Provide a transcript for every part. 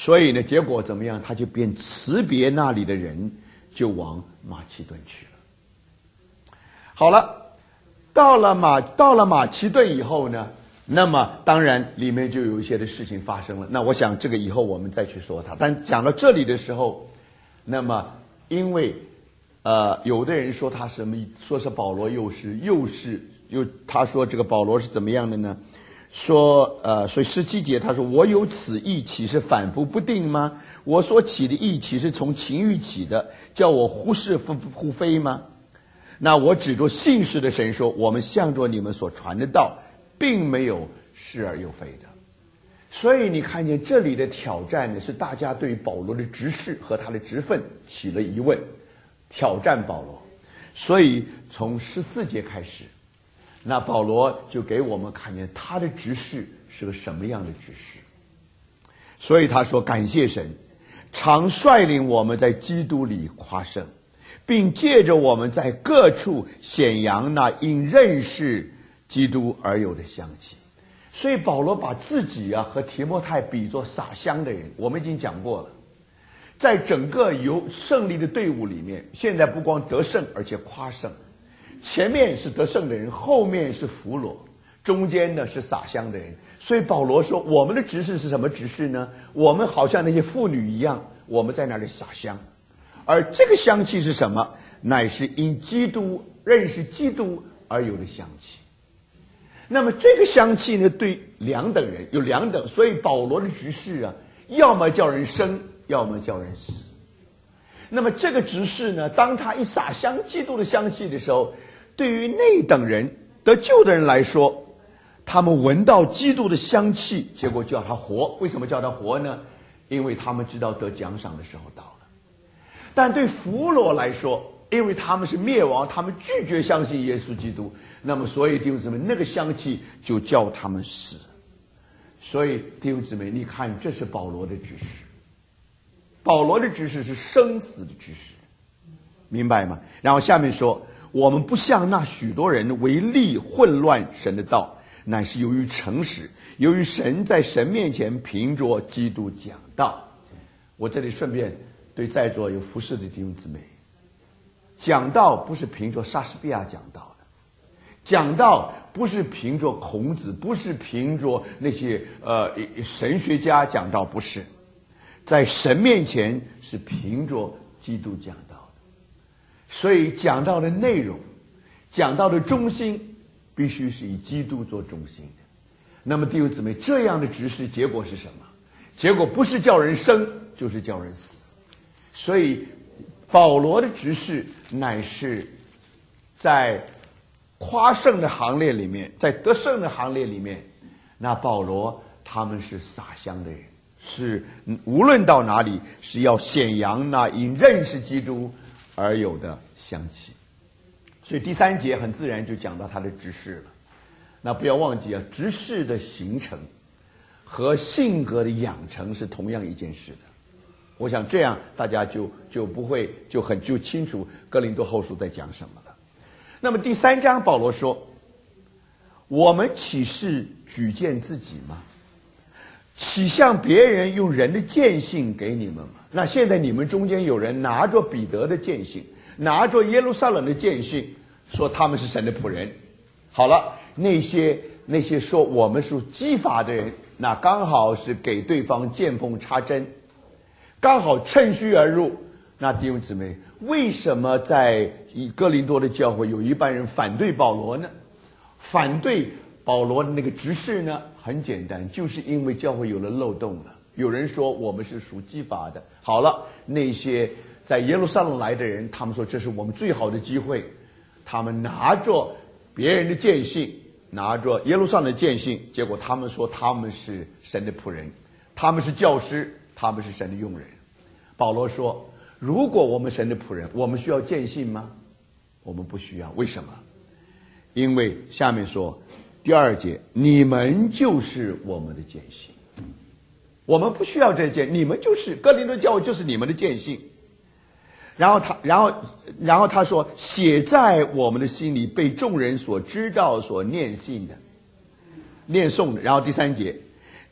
所以呢，结果怎么样？他就便辞别那里的人，就往马其顿去了。好了，到了马其顿以后呢，那么当然里面就有一些的事情发生了。那我想这个以后我们再去说它。但讲到这里的时候，那么因为有的人说他什么，说是保罗又他说这个保罗是怎么样的呢？说所以17节他说，我有此意，岂是反复不定吗？我所起的意，岂是从情欲起的，叫我忽是忽非吗？那我指着信实的神说，我们向着你们所传的道，并没有是而又非的。所以你看见这里的挑战呢，是大家对保罗的职事和他的职分起了疑问，挑战保罗。所以从14节开始，那保罗就给我们看见他的职事是个什么样的职事。所以他说，感谢神常率领我们在基督里夸胜，并借着我们在各处显扬那因认识基督而有的香气。所以保罗把自己和提摩太比作撒香的人。我们已经讲过了，在整个有胜利的队伍里面，现在不光得胜，而且夸胜。前面是得胜的人，后面是俘虏，中间呢是撒香的人。所以保罗说，我们的职事是什么职事呢？我们好像那些妇女一样，我们在那里撒香。而这个香气是什么？乃是因基督认识基督而有的香气。那么这个香气呢，对两等人有两等，所以保罗的职事要么叫人生，要么叫人死。那么这个职事呢，当他一撒香基督的香气的时候，对于那等人得救的人来说，他们闻到基督的香气，结果叫他活。为什么叫他活呢？因为他们知道得奖赏的时候到了。但对俘虏来说，因为他们是灭亡，他们拒绝相信耶稣基督，那么所以弟兄姊妹，那个香气就叫他们死。所以弟兄姊妹，你看这是保罗的指示。保罗的指示是生死的指示，明白吗？然后下面说，我们不像那许多人为利混乱神的道，乃是由于诚实，由于神在神面前凭着基督讲道。我这里顺便对在座有服侍的弟兄姊妹，讲道不是凭着莎士比亚讲道的，讲道不是凭着孔子，不是凭着那些神学家讲道，不是。在神面前是凭着基督讲道的。所以讲道的内容，讲道的中心必须是以基督做中心的。那么弟兄姊妹，这样的执事结果是什么？结果不是叫人生，就是叫人死。所以保罗的执事乃是在夸胜的行列里面，在得胜的行列里面，那保罗他们是撒香的人，是无论到哪里是要显扬那因认识基督而有的香气。所以第3节很自然就讲到他的执事了。那不要忘记执事的形成和性格的养成是同样一件事的。我想这样大家就不会就清楚哥林多后书在讲什么了。那么第3章保罗说，我们岂是举荐自己吗？岂向别人用人的荐信给你们吗？那现在你们中间有人拿着彼得的荐信，拿着耶路撒冷的荐信，说他们是神的仆人。好了，那些说我们是基法的人，那刚好是给对方见缝插针，刚好趁虚而入。那弟兄姊妹，为什么在哥林多的教会有一半人反对保罗呢？反对保罗的那个执事呢？很简单，就是因为教会有了漏洞了。有人说我们是属基法的，好了，那些在耶路撒冷来的人，他们说这是我们最好的机会，他们拿着别人的荐信，拿着耶路撒冷的荐信，结果他们说他们是神的仆人，他们是教师，他们是神的用人。保罗说，如果我们神的仆人，我们需要荐信吗？我们不需要。为什么？因为下面说第2节，你们就是我们的荐信，我们不需要这荐，你们就是哥林多教会，就是你们的荐信。然后他说，写在我们的心里，被众人所知道，所念诵的。然后第3节，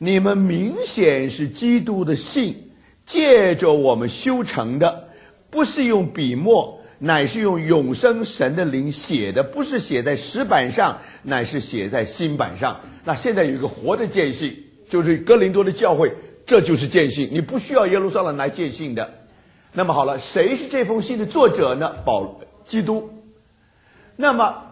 你们明显是基督的信，借着我们修成的，不是用笔墨，乃是用永生神的灵写的，不是写在石板上，乃是写在心板上。那现在有一个活的见信，就是哥林多的教会，这就是见信，你不需要耶路撒冷来见信的。那么好了，谁是这封信的作者呢？基督。那么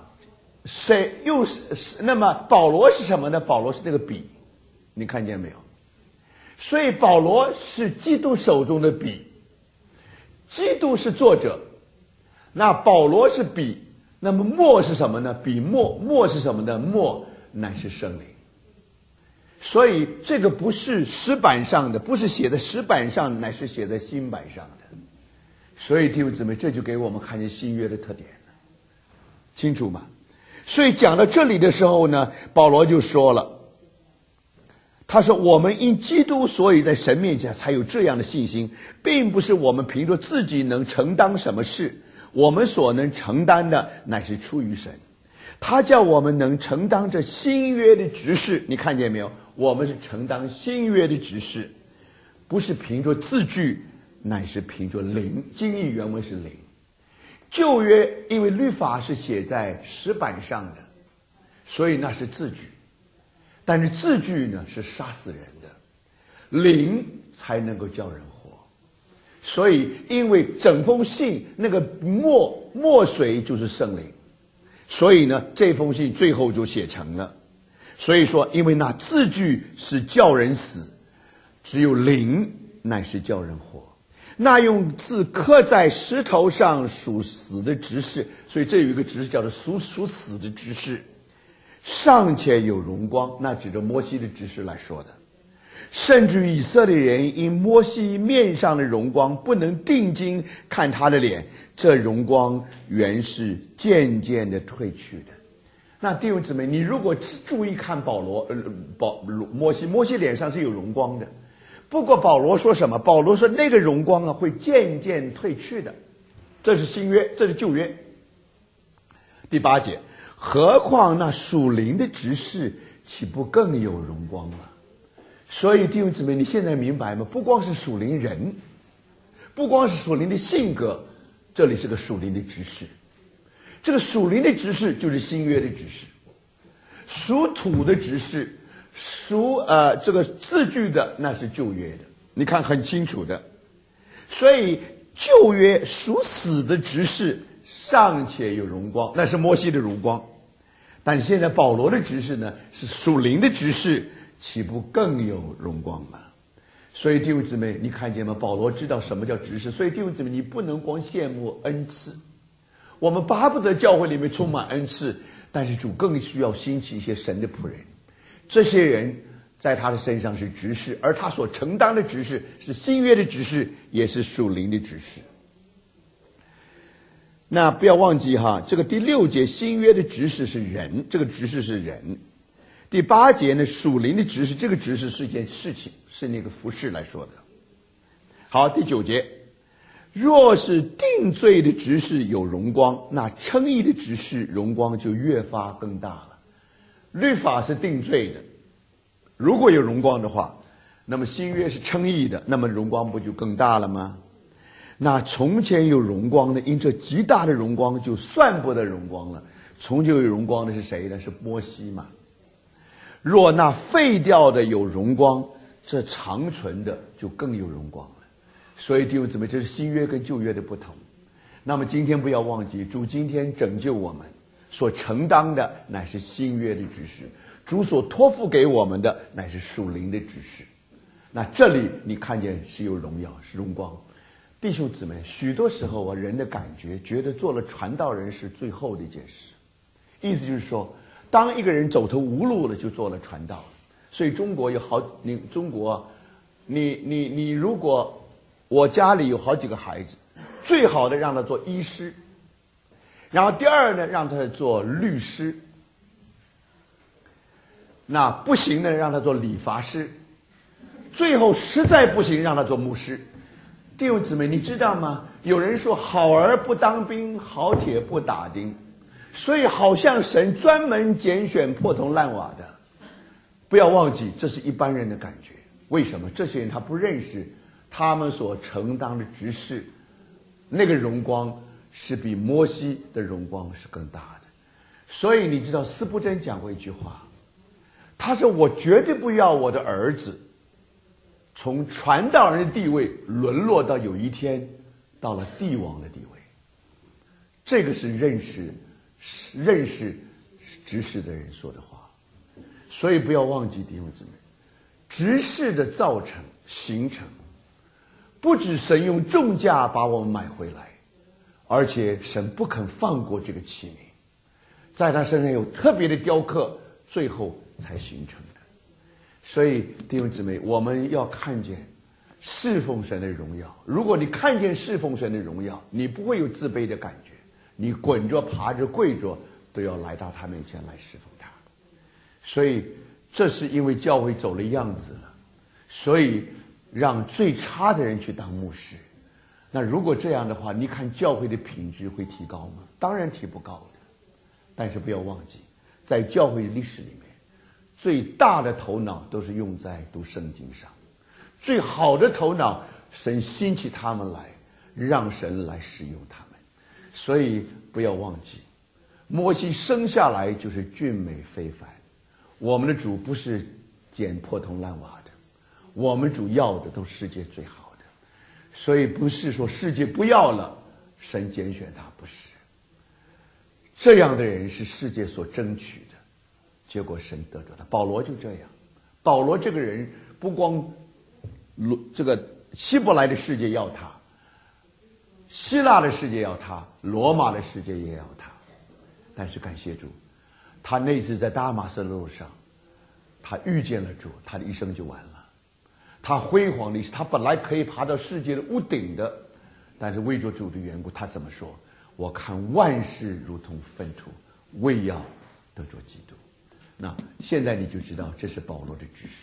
那么保罗是什么呢？保罗是那个笔，你看见没有？所以保罗是基督手中的笔，基督是作者，那保罗是笔，那么墨是什么呢？笔墨是什么呢？墨乃是圣灵。所以这个不是石板上的，不是写在石板上，乃是写在心板上的。所以弟兄姊妹，这就给我们看见新约的特点了，清楚吗？所以讲到这里的时候呢，保罗就说了，他说我们因基督所以在神面前才有这样的信心，并不是我们凭着自己能承担什么事，我们所能承担的乃是出于神，他叫我们能承担这新约的职事。你看见没有？我们是承担新约的职事，不是凭着字句，乃是凭着灵。经义原文是灵。旧约因为律法是写在石板上的，所以那是字句，但是字句呢是杀死人的，灵才能够叫人活。所以因为整封信那个墨水就是圣灵，所以呢这封信最后就写成了。所以说因为那字句是叫人死，只有灵乃是叫人活。那用字刻在石头上属死的执事，所以这有一个执事叫做属死的执事，尚且有荣光，那指着摩西的执事来说的。甚至于以色列人因摩西面上的荣光不能定睛看他的脸，这荣光原是渐渐的褪去的。那弟兄姊妹，你如果注意看摩西脸上是有荣光的。不过保罗说什么？保罗说那个荣光啊会渐渐褪去的，这是新约，这是旧约。第8节，何况那属灵的执事岂不更有荣光吗？所以弟兄姊妹，你现在明白吗？不光是属灵人，不光是属灵的性格，这里是个属灵的执事。这个属灵的执事就是新约的执事，属土的执事，属这个字句的那是旧约的，你看很清楚的。所以旧约属死的执事尚且有荣光，那是摩西的荣光，但现在保罗的执事呢是属灵的执事，岂不更有荣光吗？所以弟兄姊妹，你看见吗？保罗知道什么叫执事。所以弟兄姊妹，你不能光羡慕恩赐，我们巴不得教会里面充满恩赐，但是主更需要兴起一些神的仆人，这些人在他的身上是执事，而他所承担的执事是新约的执事，也是属灵的执事。那不要忘记哈，这个第6节新约的执事是人，这个执事是人。第8节呢，属灵的执事，这个执事是一件事情，是那个服事来说的。好，第9节，若是定罪的执事有荣光，那称义的执事荣光就越发更大了。律法是定罪的，如果有荣光的话，那么新约是称义的，那么荣光不就更大了吗？那从前有荣光的，因这极大的荣光就算不得荣光了。从前有荣光的是谁呢？是摩西嘛。若那废掉的有荣光，这长存的就更有荣光了。所以弟兄姊妹，这是新约跟旧约的不同。那么今天不要忘记，主今天拯救我们所承担的乃是新约的指示，主所托付给我们的乃是属灵的指示。那这里你看见是有荣耀，是荣光。弟兄姊妹，许多时候人的感觉得做了传道人是最后的一件事，意思就是说，当一个人走投无路了，就做了传道。所以中国有你如果我家里有好几个孩子，最好的让他做医师，然后第二呢让他做律师，那不行的让他做理发师，最后实在不行让他做牧师。弟兄姊妹，你知道吗？有人说好儿不当兵，好铁不打钉，所以好像神专门拣选破铜烂瓦的， 不要忘记，这是一般人的感觉。为什么？这些人他不认识他们所承担的职事，那个荣光是比摩西的荣光是更大的。所以你知道司布真讲过一句话，他说我绝对不要我的儿子从传道人的地位沦落到有一天到了帝王的地位。这个是认识执事的人说的话。所以不要忘记弟兄姊妹，执事的造成形成，不止神用重价把我们买回来，而且神不肯放过这个器皿，在他身上有特别的雕刻，最后才形成的。所以弟兄姊妹，我们要看见侍奉神的荣耀。如果你看见侍奉神的荣耀，你不会有自卑的感觉，你滚着爬着跪着都要来到他面前来侍奉他。所以这是因为教会走了样子了，所以让最差的人去当牧师。那如果这样的话，你看教会的品质会提高吗？当然提不高的。但是不要忘记，在教会历史里面，最大的头脑都是用在读圣经上，最好的头脑神兴起他们来，让神来使用他们。所以不要忘记，摩西生下来就是俊美非凡。我们的主不是捡破铜烂瓦的，我们主要的都是世界最好的。所以不是说世界不要了，神拣选他，不是。这样的人是世界所争取的，结果神得着他。保罗就这样，保罗这个人不光这个希伯来的世界要他，希腊的世界要他，罗马的世界也要他。但是感谢主，他那次在大马色路上，他遇见了主，他的一生就完了。他辉煌的，他本来可以爬到世界的屋顶的，但是为着主的缘故，他怎么说？我看万事如同粪土，为要得着基督。那现在你就知道这是保罗的知识。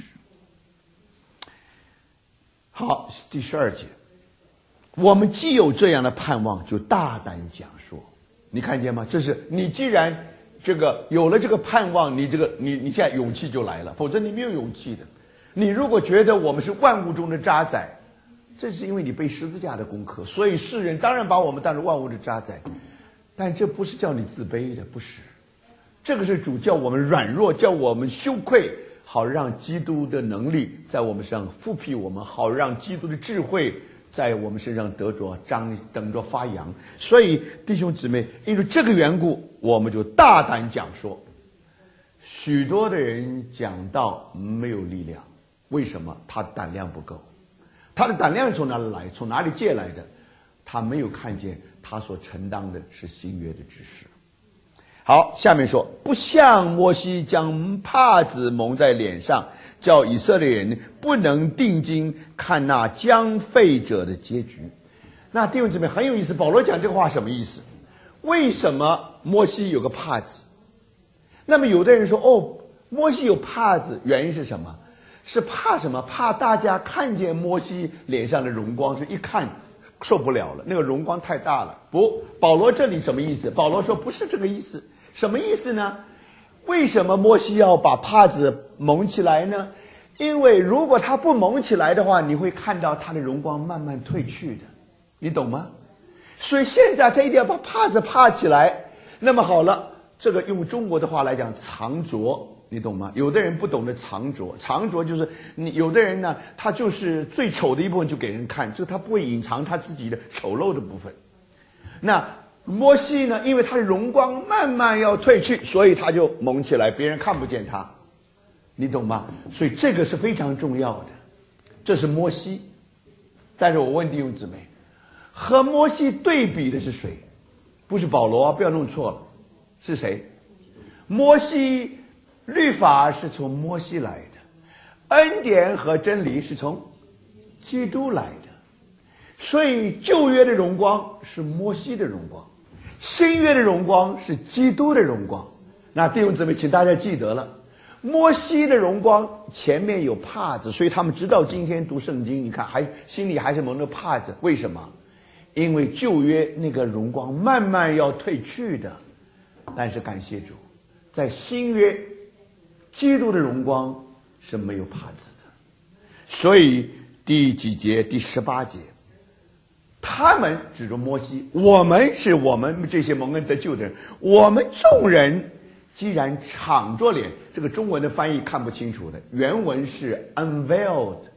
好，第12节，我们既有这样的盼望，就大胆讲说。你看见吗？这是你既然这个有了这个盼望，你现在勇气就来了，否则你没有勇气的。你如果觉得我们是万物中的渣滓，这是因为你背十字架的功课，所以世人当然把我们当成万物的渣滓，但这不是叫你自卑的，不是。这个是主叫我们软弱，叫我们羞愧，好让基督的能力在我们身上复辟我们，好让基督的智慧在我们身上得着等着发扬。所以弟兄姊妹，因为这个缘故，我们就大胆讲说。许多的人讲道没有力量，为什么？他胆量不够。他的胆量从哪里来？从哪里借来的？他没有看见他所承担的是新约的知识。好，下面说，不像摩西将帕子蒙在脸上，叫以色列人不能定睛看那将废者的结局。那弟兄姊妹很有意思，保罗讲这个话什么意思？为什么摩西有个帕子？那么有的人说，哦，摩西有帕子，原因是什么？是怕什么？怕大家看见摩西脸上的荣光，是一看受不了了，那个荣光太大了。不，保罗这里什么意思？保罗说不是这个意思。什么意思呢？为什么摩西要把帕子蒙起来呢？因为如果他不蒙起来的话，你会看到他的荣光慢慢褪去的，你懂吗？所以现在他一定要把帕子帕起来。那么好了，这个用中国的话来讲，藏拙。你懂吗？有的人不懂得藏拙，藏拙就是你有的人呢，他就是最丑的一部分就给人看，这个他不会隐藏他自己的丑陋的部分。那摩西呢，因为他的荣光慢慢要褪去，所以他就蒙起来，别人看不见他，你懂吗？所以这个是非常重要的，这是摩西。但是我问弟兄姊妹，和摩西对比的是谁？不是保罗，不要弄错了，是谁？摩西律法是从摩西来的，恩典和真理是从基督来的。所以旧约的荣光是摩西的荣光，新约的荣光是基督的荣光。那弟兄姊妹，请大家记得了，摩西的荣光前面有帕子，所以他们直到今天读圣经，你看心里还是蒙着帕子。为什么？因为旧约那个荣光慢慢要褪去的。但是感谢主，在新约基督的荣光是没有帕子的。所以第几节？第18节，他们指着摩西，我们这些蒙恩得救的人，我们众人既然敞着脸，这个中文的翻译看不清楚的，原文是 unveiled